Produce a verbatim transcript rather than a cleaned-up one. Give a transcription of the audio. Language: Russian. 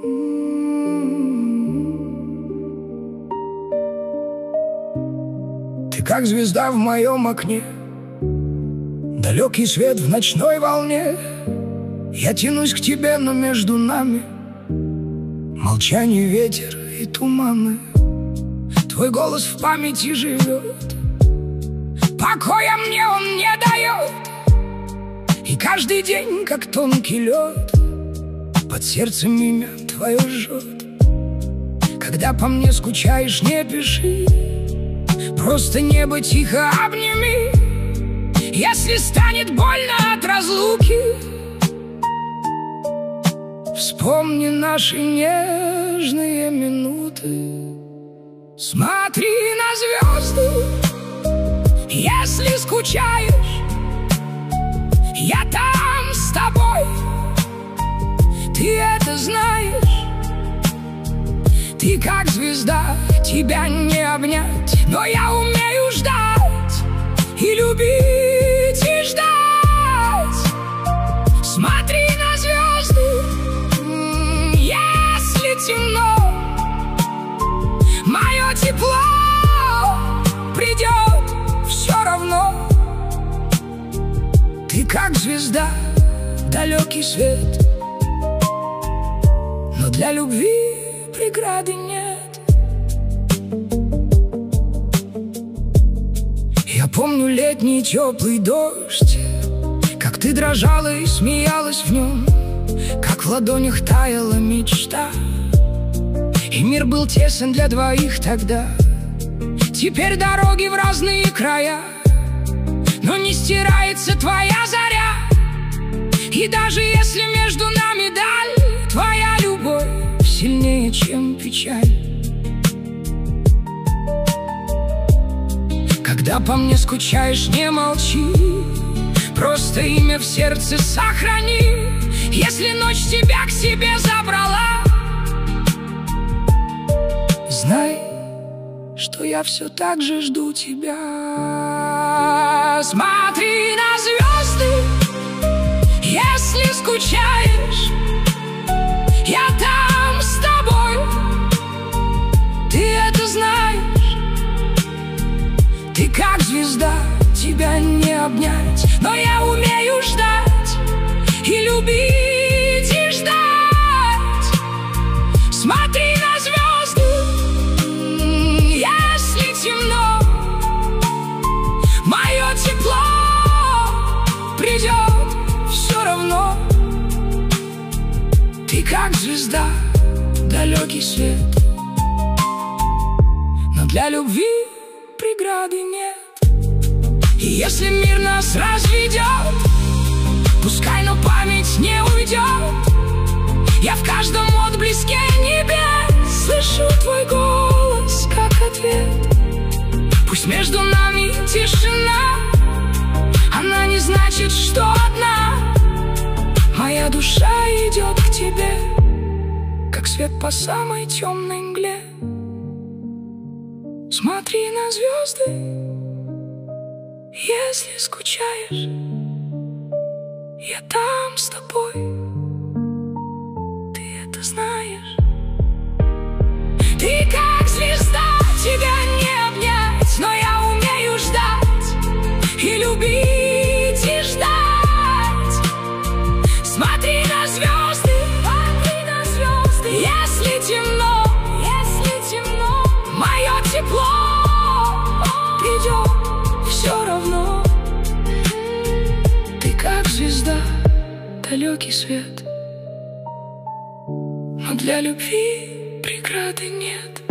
Ты как звезда в моем окне, далекий свет в ночной волне. Я тянусь к тебе, но между нами молчание, ветер и туманы. Твой голос в памяти живет, покоя мне он не дает. И каждый день, как тонкий лед, под сердцем имя твое жжет. Когда по мне скучаешь, не пиши, просто небо тихо обними. Если станет больно от разлуки, вспомни наши нежные минуты. Смотри на звезды, если скучаешь, я там с тобой. Ты это знаешь, ты как звезда, тебя не обнять, но я умею ждать и любить, и ждать. Смотри на звезды, если темно, мое тепло придет все равно. Ты как звезда, далекий свет, но для любви преграды нет. Я помню летний теплый дождь, как ты дрожала и смеялась в нем, как в ладонях таяла мечта. И мир был тесен для двоих тогда. Теперь дороги в разные края, но не стирается твоя заря. И даже если между нами даль, твоя любовь сильнее, чем печаль. Когда по мне скучаешь, не молчи, просто имя в сердце сохрани. Если ночь тебя к себе забрала, знай, что я все так же жду тебя. Смотри на звезды, если скучаешь, я там с тобой. Ты это знаешь, ты как звезда, тебя не обнять, но я умею ждать и любить, и ждать. Смотри на звезды, если темно, мое тепло придет все равно. Ты как звезда, далекий свет, но для любви преграды нет. И если мир нас разведет, пускай, но память не уйдет. Я в каждом отблеске небес слышу твой голос, как ответ. Пусть между нами тишина, она не значит, что одна. Моя душа идет к тебе, как свет по самой темной мгле. Смотри на звезды, если скучаешь, я там с тобой. Ты это знаешь, ты как звезда, тебя не обнять, но я умею ждать и любить, и ждать. Смотри на звезды, смотри на звезды, если темно, если темно, мое тепло придет все равно. Ты как звезда, далекий свет, но для любви преграды нет.